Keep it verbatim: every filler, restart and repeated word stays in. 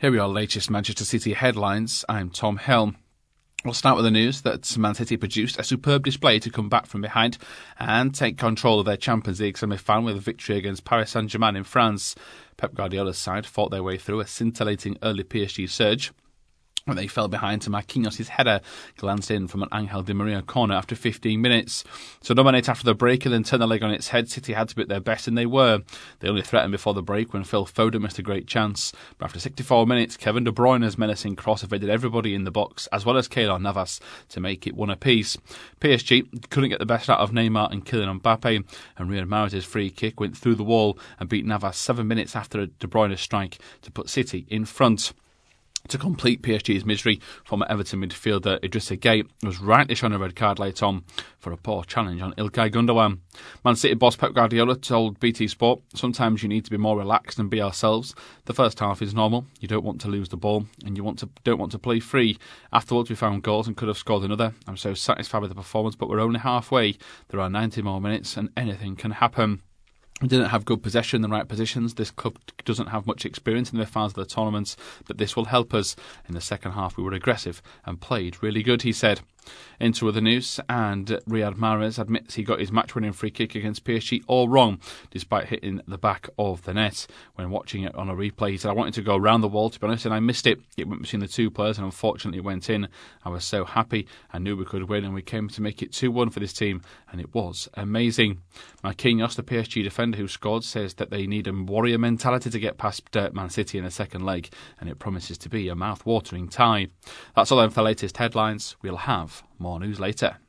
Here we are, latest Manchester City headlines. I'm Tom Hill. We'll start with the news that Man City produced a superb display to come back from behind and take control of their Champions League semi-final with a victory against Paris Saint-Germain in France. Pep Guardiola's side fought their way through a scintillating early P S G surge when they fell behind to Marquinhos' header glanced in from an Angel Di Maria corner after fifteen minutes. To dominate after the break and then turn the leg on its head, City had to be at their best, and they were. They only threatened before the break when Phil Foden missed a great chance. But after sixty-four minutes, Kevin De Bruyne's menacing cross evaded everybody in the box, as well as Keylor Navas, to make it one apiece. P S G couldn't get the best out of Neymar and Kylian Mbappe, and Riyad Mahrez' free kick went through the wall and beat Navas seven minutes after a De Bruyne strike to put City in front. To complete P S G's misery, former Everton midfielder Idrissa Gueye was rightly shown a red card late on for a poor challenge on Ilkay Gundogan. Man City boss Pep Guardiola told B T Sport, "Sometimes you need to be more relaxed and be ourselves. The first half is normal. You don't want to lose the ball and you want to don't want to play free. Afterwards we found goals and could have scored another. I'm so satisfied with the performance, but we're only halfway. There are ninety more minutes and anything can happen." We didn't have good possession in the right positions. This club doesn't have much experience in the finals of the tournaments, but this will help us. In the second half we were aggressive and played really good, he said. Into other news, and Riyad Mahrez admits he got his match-winning free kick against P S G all wrong, despite hitting the back of the net. When watching it on a replay, he said, "I wanted to go around the wall, to be honest, and I missed it. It went between the two players and unfortunately it went in. I was so happy. I knew we could win and we came to make it two one for this team, and it was amazing." Marquinhos, the P S G defender who scored, says that they need a warrior mentality to get past uh, Man City in the second leg, and it promises to be a mouth-watering tie. That's all then for the latest headlines. We'll have more news later.